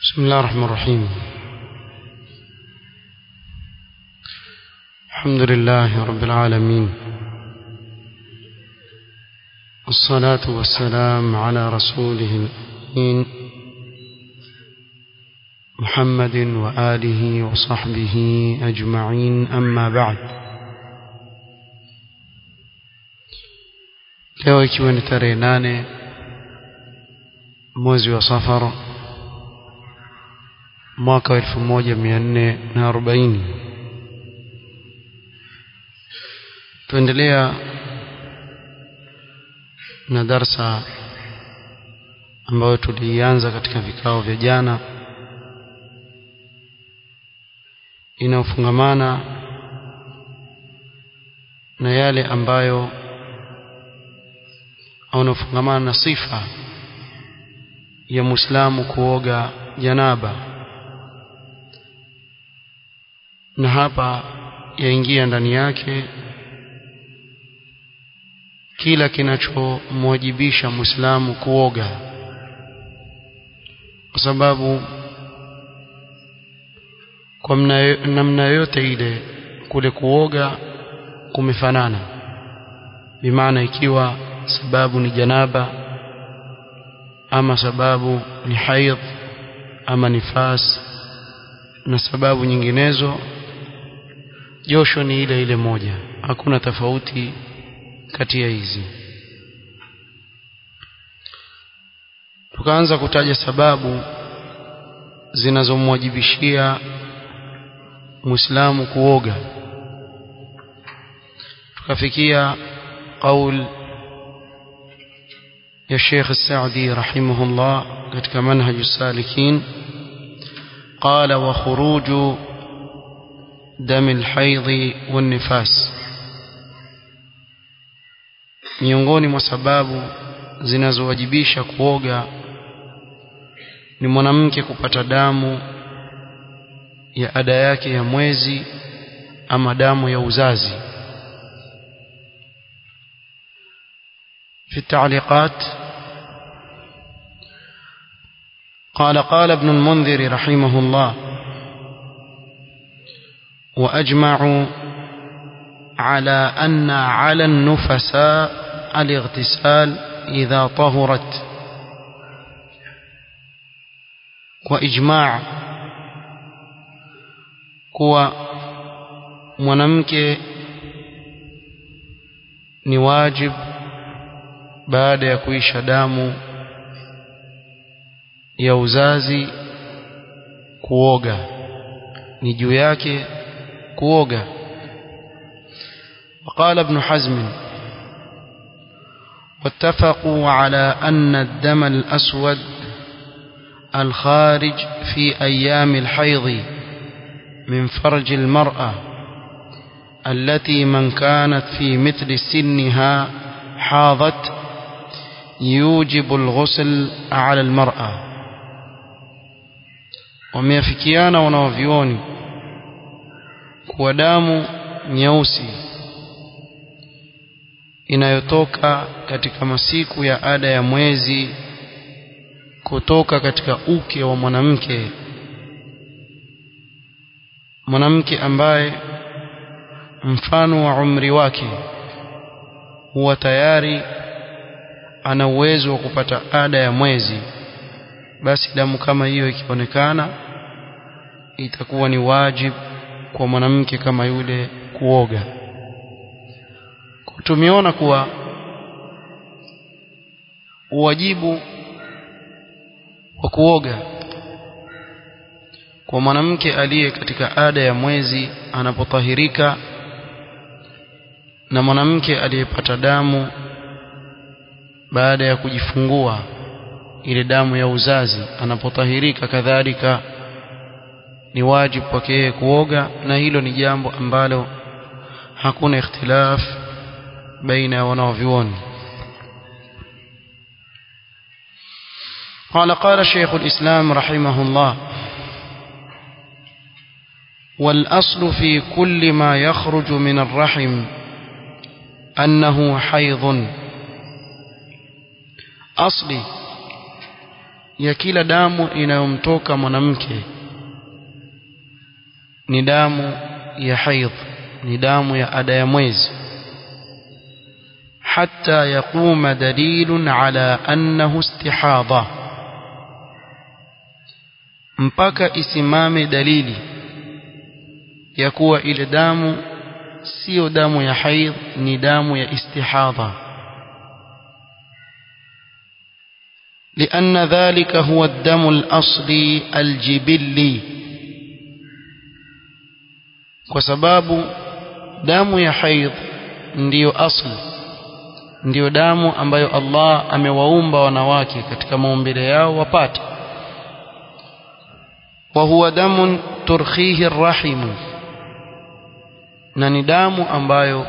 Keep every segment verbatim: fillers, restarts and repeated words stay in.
بسم الله الرحمن الرحيم. الحمد لله رب العالمين، والصلاة والسلام على رسوله الأمين محمد وآله وصحبه أجمعين، أما بعد. leo ikiwa ni tarehe nane mwezi wa Safar mwaka wa elfu moja mia nne na arobaini, tuendelea na darsa ambayo tulianza katika vikao vya jana, inaofungamana na yale ambayo au inaofungamana na sifa ya Muislamu kuoga janaba, na hapa yaingia ndani yake kila kinachomwajibisha Muislamu kuoga, kwa sababu kwa namna yote ile kule kuoga kumefanana, bimaana ikiwa sababu ni janaba ama sababu ni haidh ama nifas na sababu nyinginezo, josho ni ile ile moja, hakuna tofauti kati ya hizi. Tukaanza kutaja sababu zinazomwajibishia Muislamu kuoga, tukafikia qaul ya Sheikh As-Saadi rahimahullah katika Manhaj As-Salikin, qala wa khuruju dam al-haidh wan-nifas, miongoni mwa sababu zinazowajibisha kuoga ni mwanamke kupata damu ya ada yake ya mwezi ama damu ya uzazi. في التعليقات قال قال ابن المنذر رحمه الله: وأجمعوا على أن على النفساء الاغتسال إذا طهرت. وإجماع kuwa mwanamke ni wajib baada ya kuisha damu ya uzazi kuoga, ni juu yake kuoga. وقال ابن حزم: واتفقوا على أن الدم الأسود الخارج في أيام الحيض من فرج المرأة التي من كانت في مثل سنها حاضت يوجب الغسل على المرأة. wameafikiana wanavyuoni kuwa damu nyeusi inayotoka katika masiku ya ada ya mwezi kutoka katika uke wa mwanamke, mwanamke ambaye mfano wa umri wake huwa tayari ana uwezo wa kupata ada ya mwezi, basi damu kama hiyo ikionekana itakuwa ni wajib kwa mwanamke kama yule kuoga. Tumeona kuwa uwajibu wa kuoga kwa mwanamke aliye katika ada ya mwezi anapotahirika, na mwanamke aliyepata damu baada ya kujifungua, ile damu ya uzazi anapotahirika, kadhalika ni wajibu kwake yeye kuoga, na hilo ni jambo ambalo hakuna ikhtilaf baina ya wanavyuoni. قال قال شيخ الإسلام رحمه الله: والأصل في كل ما يخرج من الرحم أنه حيض. أصلي ya kila damu inayomtoka mwanamke ni damu ya haidh, ni damu ya ada ya mwezi, hatta yaquma dalilun ala annahu istihadha, mpaka isimame dalili ya kuwa ile damu sio damu ya haidh, ni damu ya istihadha. لأن ذلك هو الدم الأصلي الجبلي، وسباب دم ya haidh ndiyo asli, ndiyo damu ambayo Allah amewaumba wanawake katika maumbile yao wapate. wa huwa damun turkhihi arrahim, na ni damu ambayo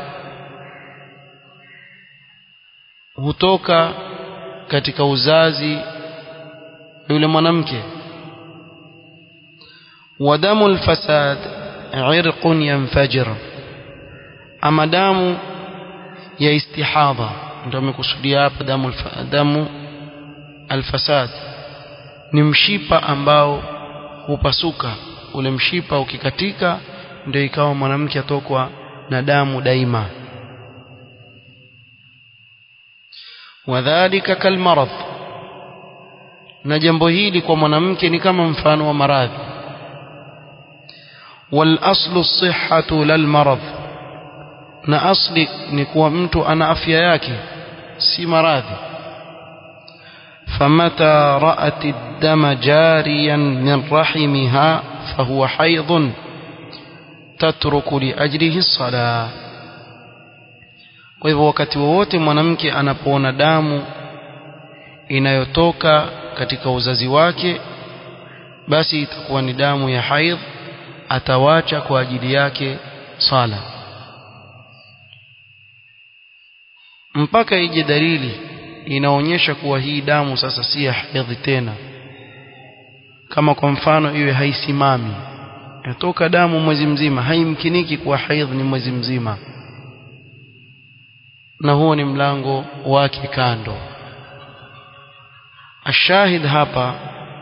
hutoka katika uzazi yule mwanamke. wa damu alfasad irqun yanfajir, ama damu ya istihadha ndio amekusudia hapa. damu damu alfasad ni mshipa ambao hupasuka, ule mshipa ukikatika ndio ikawa mwanamke atokwa na damu daima. wadhālika kalmarad, na jambo hili kwa mwanamke ni kama mfano wa maradhi. wal aslu as-sihhatu lal marad, na asli ni kuwa mtu ana afya yake, si maradhi. famata ra'at ad-dama jariyan min rahimiha fahuwa haidhun tatruku li ajlihi as-salah. Kwa hivyo wakati wowote mwanamke anapoona damu inayotoka katika uzazi wake, basi itakuwa ni damu ya haidh, atawacha kwa ajili yake sala mpaka ije dalili inaonyesha kuwa hii damu sasa si ya haidh tena. Kama kwa mfano iwe haisimami, inatoka damu mwezi mzima, haimkiniki kuwa haidh ni mwezi mzima, na huo ni mlango wake kando. ashahid hapa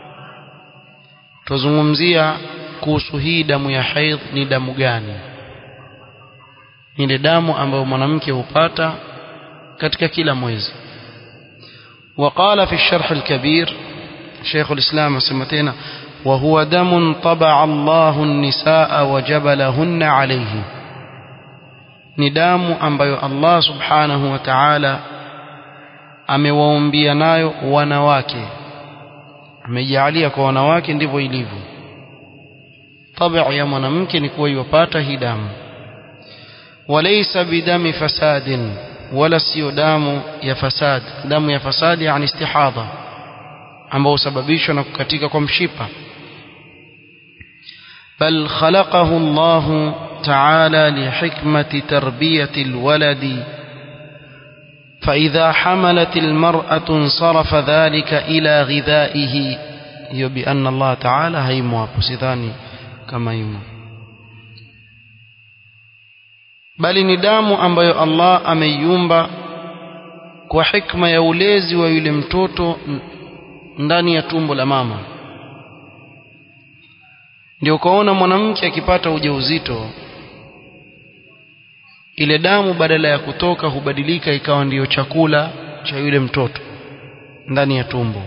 tuzungumzia kuhusu hii damu ya haidh ni damu gani. Ile damu ambayo mwanamke hupata katika kila mwezi. وقال في الشرح الكبير شيخ الإسلام سمتنا وهو دم طبع الله النساء وجبلهن عليه، ni damu ambayo Allah subhanahu wa ta'ala amewaumbia nayo wanawake, amejalia kwa wanawake ndivyo ilivyo. Tabia ya mwanamke ni kuwa yupata hii damu. walaysa bidami fasadin, wala sio damu ya fasad. Damu ya fasadi yani istihadha, ambao husababishwa na kukatika kwa mshipa. bal khalaqahu Allah تعالى لحكمة تربية الولد، فإذا حملت المرأة انصرف ذلك إلى غذائه. هي بأن الله تعالى هيموا بسيطاني كما يموا، بل ندام ambayo Allah ameiumba kwa hikma ya ulezi wa yule mtoto ndani ya tumbo la mama. Ndio kaona mwanamke akipata ujauzito, ile damu badala ya kutoka hubadilika ikawa ndiyo chakula cha yule mtoto ndani ya tumbo.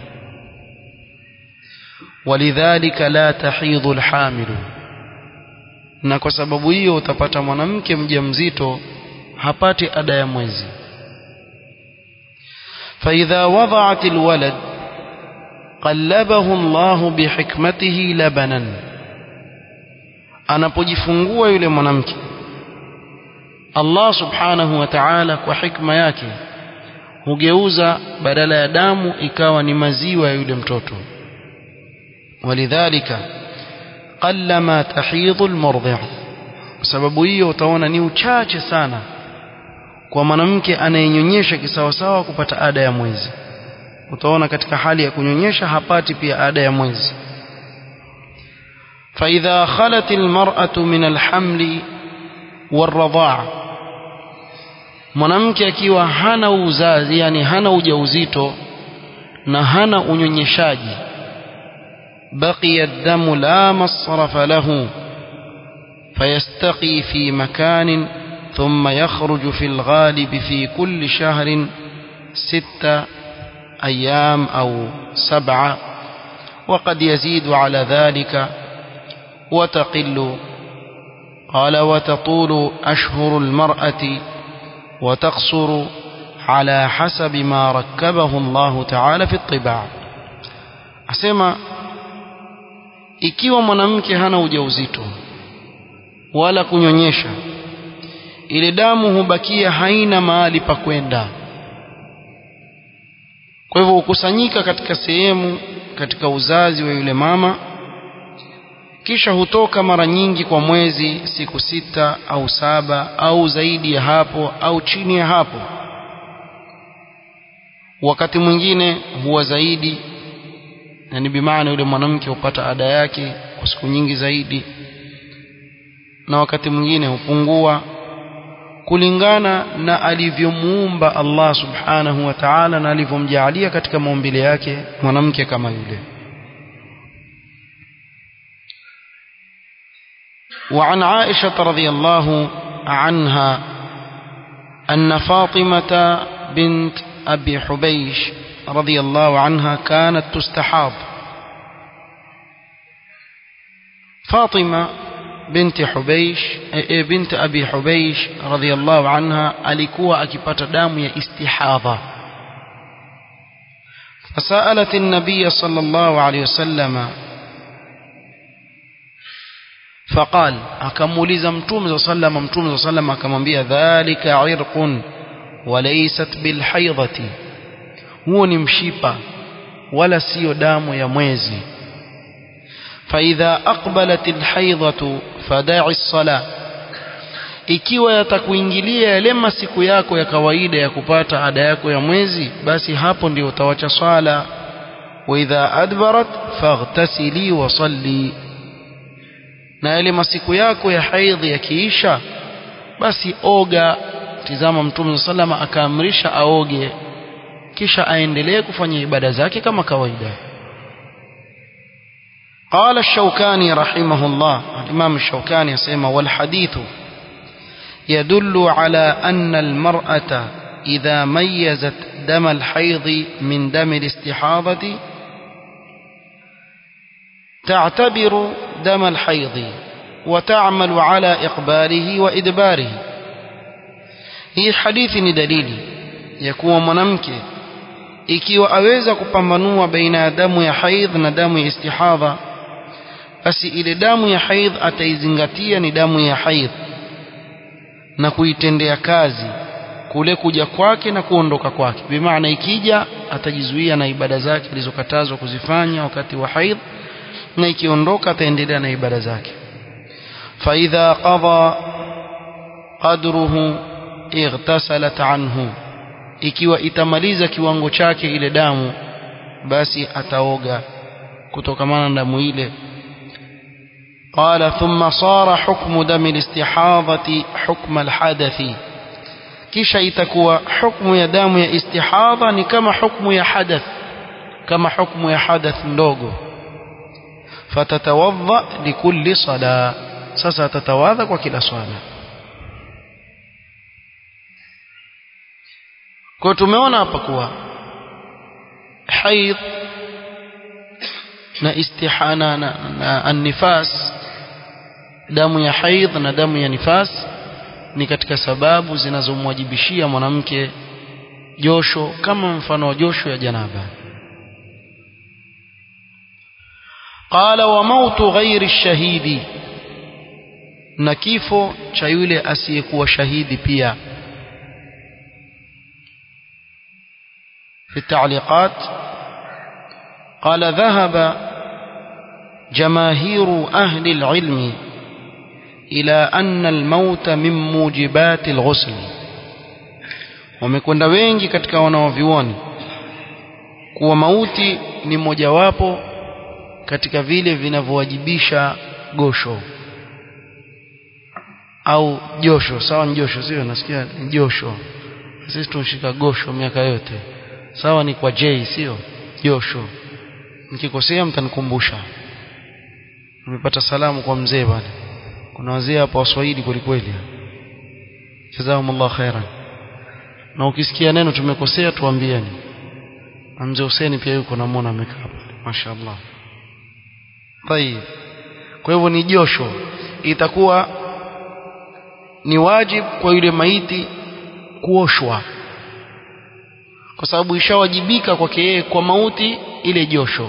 walidhalika la tahidhu alhamilu, na kwa sababu hiyo utapata mwanamke mjamzito hapati ada ya mwezi. فإذا وضعت الولد قلبه الله بحكمته لبنا، anapojifungua yule mwanamke Allah subhanahu wa ta'ala kwa hikma yake hugeuza badala ya damu ikawa ni maziwa ya yule mtoto. walidhalika qallama tahidhu almurdi', kwa sababu hiyo utaona ni uchache sana kwa mwanamke anayenyonyesha kisawasawa kupata ada ya mwezi. Utaona katika hali ya kunyonyesha hapati pia ada ya mwezi. فإذا خلت المرأة من الحمل والرضاع، mwanamke akiwa hana uzazi, yani hana ujauzito na hana unyonyeshaji, بقي الدم لا مصرف له فيستقي في مكان ثم يخرج في الغالب في كل شهر ستة أيام أو سبعة وقد يزيد على ذلك وتقل. قال وتطول أشهر المرأة وتقصر على حسب ما ركبه الله تعالى في الطباع. أسمع ikiwa mwanamke hana ujauzito wala kunyonyesha, ile damu hubakia haina mahali pa kwenda. Kwa hivyo hukusanyika katika sehemu katika uzazi wa yule mama, kisha hutoka mara nyingi kwa mwezi, siku sita au saba au zaidi ya hapo au chini ya hapo. Wakati mwingine huwa zaidi, na ni bimaana yule mwanamke hupata ada yake kwa siku nyingi zaidi, na wakati mwingine hupungua kulingana na alivyomuumba Allah subhanahu wa ta'ala na alivyomjaalia katika maumbile yake mwanamke kama yule. وعن عائشة رضي الله عنها أن فاطمة بنت أبي حبيش رضي الله عنها كانت تستحاض. فاطمة بنت حبيش بنت أبي حبيش رضي الله عنها alikuwa akipata damu ya istihadha. فسألت النبي صلى الله عليه وسلم فقال akamuuliza mtume صلى الله عليه وسلم mtume صلى الله عليه وسلم akamwambia dhalika irqun walaysat bilhaidati, huo ni mshipa wala sio damu ya mwezi. فإذا أقبلت الحيضة فدع الصلاة, ikiwa yatakuingilia yale masiku yako ya kawaida ya kupata ada yako ya mwezi, basi hapo ndio utawacha swala. وإذا أدبرت فاغتسلي وصلي, na yale masiku yako ya haidhi yakiisha, basi oga. Tizama mtume sallama akaamrisha aoge kisha aendelee kufanya ibada zake kama kawaida. قال الشوكاني رحمه الله, الإمام الشوكاني يسمى والحديث يدل على أن المرأة إذا ميزت دم الحيض من دم الاستحاضة تعتبر دم الحيض وتعمل على إقباله وإدباره. هي حديث دليل يكون mwanamke ikiwa aweza kupambanua baina ya damu ya haidh na damu ya istihadha, basi ile damu ya haidh ataizingatia ni damu ya haidh na kuitendea kazi kule kuja kwake na kuondoka kwake. Bimaana ikija atajizuia na ibada zake alizokatazwa kuzifanya wakati wa haidh, na ikiondoka ataendelea na ibada zake. fa idha qada qadruhu ightasalat anhu, ikiwa itamaliza kiwango chake ile damu, basi ataoga kutokamana na damu ile. قال ثم صار حكم دم الاستحاضة حكم الحدث, kisha itakuwa hukumu ya damu ya istihadha ni kama hukumu ya hadath, kama hukumu ya hadath ndogo. fatatawadha likulli sala, sasa tatawadha kwa kila swala. Kwa tumeona hapa kuwa haidh na istihana na, na an-nifas, damu ya haidh na damu ya nifas ni katika sababu zinazomwajibishia mwanamke josho kama mfano wa josho ya janaba. Qala wa mautu ghairi ash-shahidi, na kifo cha yule asiyekuwa shahidi pia. في التعليقات قال ذهب جماهير أهل العلم إلى أن الموت من موجبات الغسل, wamekwenda wengi katika wanawavyuoni kuwa mauti ni mojawapo katika vile vinavyowajibisha gosho au josho. Sawa, ni josho sio? Nasikia ni josho, sisi tunashika gosho miaka yote. Sawa, ni kwa J sio josho. Nikikosea mtanikumbusha. nimepata salamu kwa mzee bwana. Kuna wazee hapa Waswahili kweli kweli. Jazakumullah khairan. Na ukisikia neno tumekosea tuambieni. Na mzee Hussein pia yuko namuona amekaa hapa. Mashaallah. Tayeb. Kwa hivyo ni josho. Itakuwa ni wajibu kwa yule maiti kuoshwa. Kwa sababu ishawajibika kwake yeye kwa mauti ile josho.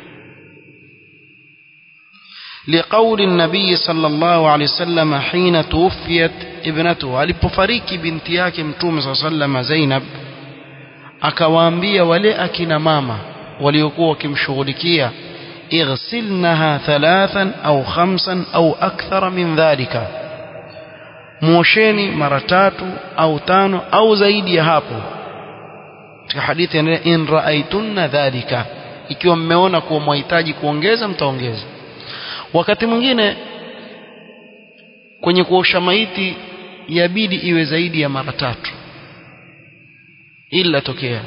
لقول النبي صلى الله عليه وسلم حين توفيت ابنته alipofariki binti yake mtume صلى الله عليه وسلم Zainab akawaambia wale akina mama waliokuwa wakimshughulikia اغسلنها ثلاثا أو خمسا أو أكثر من ذلك muosheni mara tatu au tano au zaidi ya hapo. Katika hadithi ya in raaitunna dhalika, ikiwa mmeona kuwa mhitaji kuongeza mtaongeza. Wakati mwingine kwenye kuosha maiti yabidi iwe zaidi ya mara tatu, ila tokea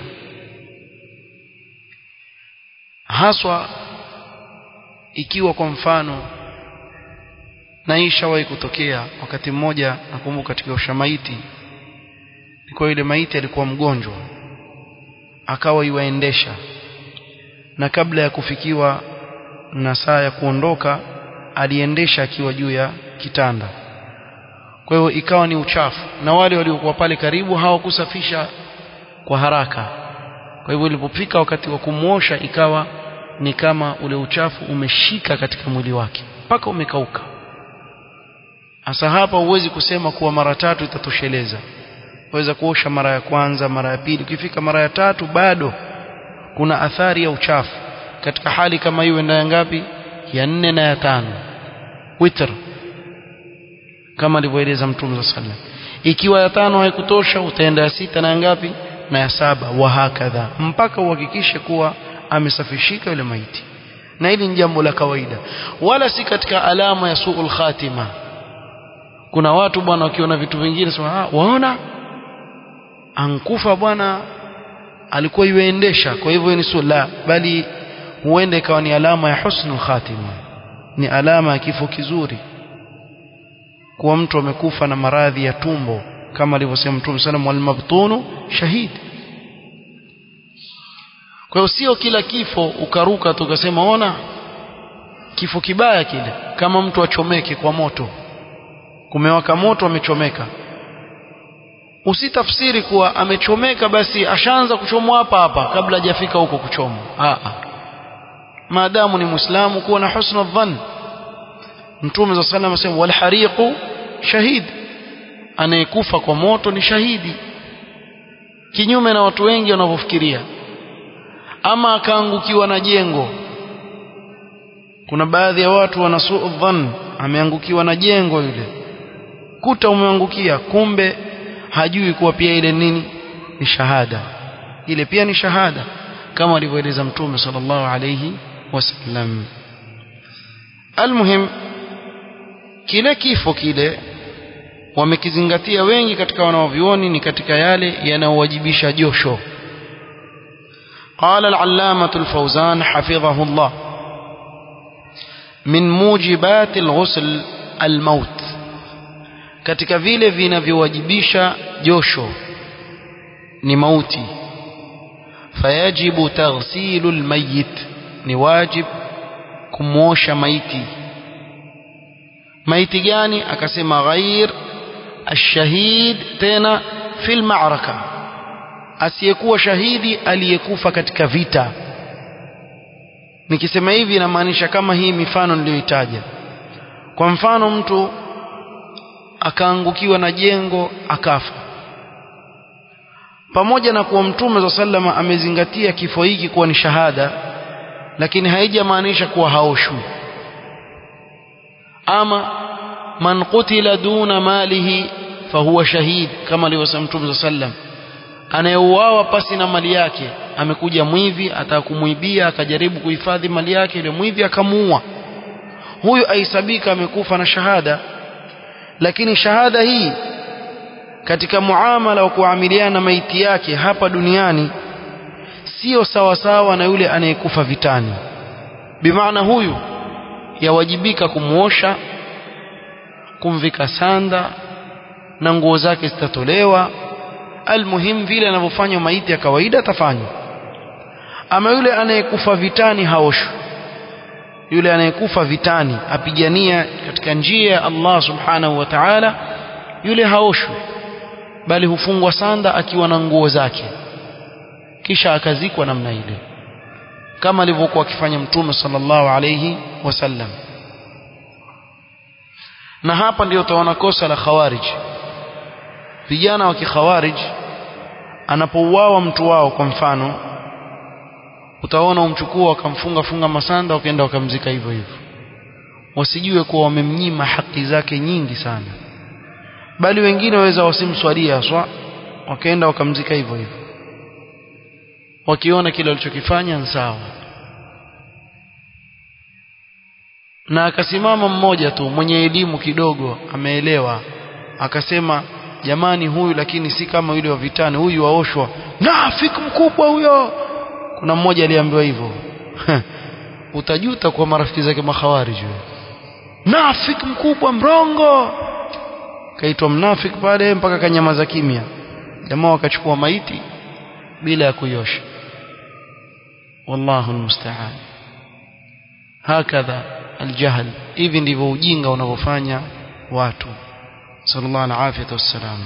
haswa ikiwa kwa mfano na ishawahi kutokea wakati mmoja. Nakumbuka katika kuosha maiti, kwa yule maiti alikuwa mgonjwa akawa yuaendesha, na kabla ya kufikiwa na saa ya kuondoka aliendesha akiwa juu ya kitanda. Kwa hiyo ikawa ni uchafu, na wale waliokuwa pale karibu hawakusafisha kwa haraka. Kwa hivyo ilipofika wakati wa kumuosha ikawa ni kama ule uchafu umeshika katika mwili wake mpaka umekauka. Hasa hapa huwezi kusema kuwa mara tatu itatosheleza. Waweza kuosha mara ya kwanza, mara ya pili, ukifika mara ya tatu bado kuna athari ya uchafu. Katika hali kama hiyo enda ngapi? Ya nne na ya tano, witr, kama alivyoeleza Mtume sallallahu alaihi wasallam. Ikiwa ya tano haikutosha utaenda ya sita na ngapi? Na ya saba, wa hakadha, mpaka uhakikishe kuwa amesafishika yule maiti. Na hili ni jambo la kawaida, wala si katika alama ya suul khatima. Kuna watu bwana wakiona vitu vingine sema ah, waona ankufa bwana alikuwa yuendesha, kwa hivyo ni sula, bali huenda ikawa ni alama ya husnul khatima, ni alama ya kifo kizuri, kwa mtu amekufa na maradhi ya tumbo kama alivyosema Mtume sallallahu alayhi wasallam, wal mabtunu shahid. Kwa hiyo sio kila kifo ukaruka tukasema ona kifo kibaya kile, kama mtu achomeke kwa moto, kumewaka moto amechomeka. Usitafsiri kuwa amechomeka basi ashaanza kuchomwa hapa hapa kabla hajafika huko kuchomwa. Ah ah. Maadamu ni Muislamu kuwa na husnul dhann. Mtume صلى الله عليه وسلم asema wal hariqu shahid, anayekufa kwa moto ni shahidi, kinyume na watu wengi wanavyofikiria. Ama akaangukiwa na jengo, kuna baadhi ya watu wana suu dhann, ameangukiwa na jengo yule, kuta umeangukia, kumbe hajui kuwa pia ile nini ni shahada, ile pia ni shahada, kama alivyoeleza Mtume sallallahu alayhi wasallam. Almuhim, kile kifo kile wamekizingatia wengi katika wanaovioni ni katika yale yanayowajibisha josho. قال العلامة الفوزان حفظه الله من موجبات الغسل الموت, katika vile vinavyowajibisha josho ni mauti. Fayajibu taghsilu almayyit, ni wajib kumosha maiti. Maiti gani? Akasema ghair ashahid, tena fil ma'raka, asiyekuwa shahidi aliyekufa katika vita. Nikisema hivi inamaanisha kama hii mifano niliyoitaja. Kwa mfano mtu akaangukiwa na jengo akafa, pamoja na kuwa Mtume za sallama amezingatia kifo hiki kuwa ni shahada, lakini haijamaanisha kuwa haoshwi. Ama man qutila duna malihi fahuwa shahid, kama alivyosema Mtume za sallam, anayeuawa pasi na mali yake. Amekuja mwivi atakumuibia, akajaribu kuhifadhi mali yake, ile mwivi akamuua, huyu aisabika amekufa na shahada. Lakini shahada hii katika muamala wa kuamiliana maiti yake hapa duniani sio sawa sawa na yule anayekufa vitani. Bimaana huyu yawajibika kumuosha, kumvika sanda na nguo zake zitatolewa. Almuhim vile anavyofanywa maiti ya kawaida atafanywa. Ama yule anayekufa vitani haoshwi. Yule anayekufa vitani apigania katika njia ya Allah subhanahu wa ta'ala, yule haoshwi, bali hufungwa sanda akiwa na nguo zake, kisha akazikwa namna ile, kama alivyokuwa akifanya Mtume sallallahu alayhi wasallam. Na hapa ndio utaona kosa la Khawarij. Vijana wa Kikhawarij, anapouawa mtu wao kwa mfano, utaona umchukua wakamfunga funga masanda, wakaenda wakamzika hivyo hivyo, wasijue kuwa wamemnyima haki zake nyingi sana. Bali wengine waweza wasimswalia haswa, wakaenda wakamzika hivyo hivyo, wakiona kile alichokifanya ni sawa. Na akasimama mmoja tu mwenye elimu kidogo, ameelewa, akasema jamani, huyu lakini si kama yule wa vitani, huyu waoshwa, nafiki mkubwa huyo. Kuna mmoja aliambiwa hivyo. Utajuta kwa marafiki zake Makhawarij, nafiki mkubwa, mrongo. Kaitwa mnafiki pale mpaka kanyamaza kimya. Jamaa wakachukua maiti bila ya kuiosha. Wallahu almusta'an. Hakadha aljahl, hivi ndivyo ujinga unavyofanya watu. Sallallahu alayhi wasallam.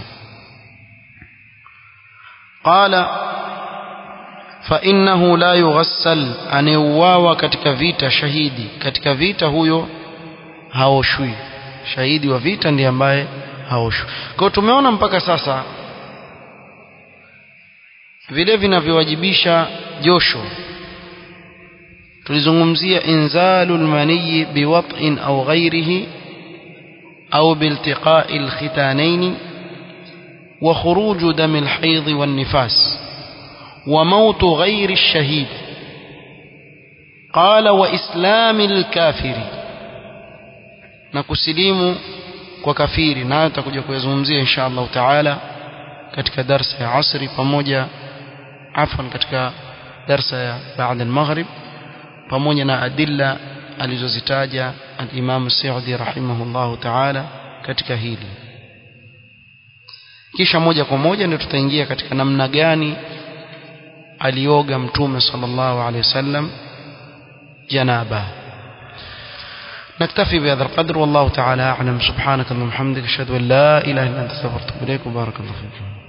Qala fa innahu la yughassal, aneuawa katika vita, shahidi katika vita huyo haoshwi. Shahidi wa vita ndiye ambaye haoshwi. Kwa tumeona mpaka sasa vile vinavyowajibisha josho. Tulizungumzia inzalul mani biwat'in au ghairihi au biltiqa'i alkhitanain wa khuruju dam alhayd wan nifas wa maut ghayri ash-shahid. Qala wa islamil kafiri, na kusilimu kwa kafiri, nayo tutakuja kuyazungumzia insha Allah taala katika darasa ya asri, pamoja afwan katika darasa ya baada al-maghrib, pamoja na adilla alizozitaja al-Imam As-Sa'di rahimahullahu taala katika hili. Kisha moja kwa moja ndio tutaingia katika namna gani alioga Mtume sallallahu alayhi wasallam janaba. نكتفي بهذا القدر والله تعالى أعلم. سبحانك اللهم وبحمدك أشهد أن لا إله إلا أنت أستغفرك وأتوب إليك وبارك الله فيك.